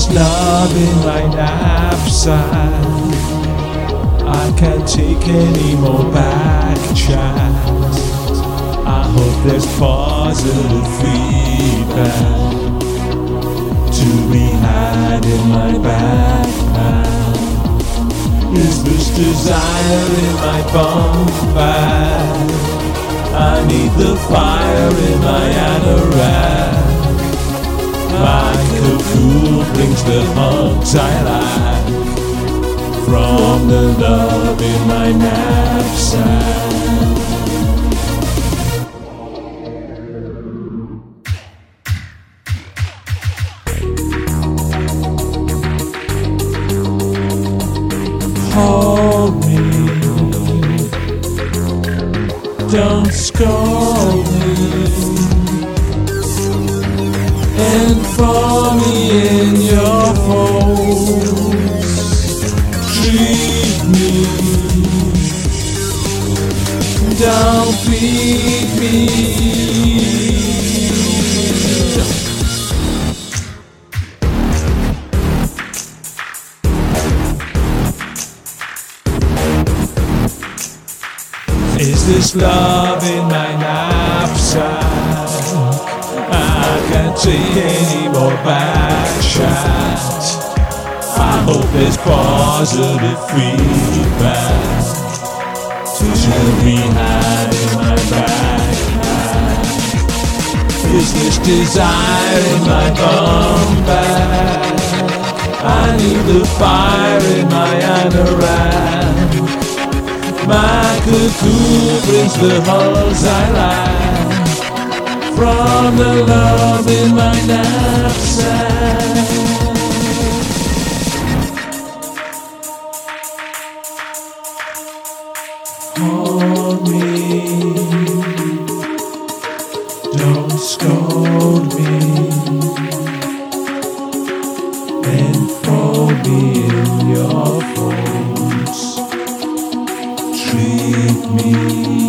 love in my knapsack? I can't take any more back chat. I hope there's positive feedback to be had in my backpack. Is this desire in my bum bag? I need the fire in my anorak. My cocoon brings the hugs I like from the love in my knapsack. Hold me, don't scold me, enfold me in your folds. Treat me, don't beat me. Is this love in my knapsack? I can't take any more back chat. I hope there's positive feedback to be had in my backpack. Is this desire in my bum bag? I need the fire in my anorak. My cuckoo brings the hugs I like from the love in my knapsack. Hold me, don't scold me, enfold me in your folds. Treat me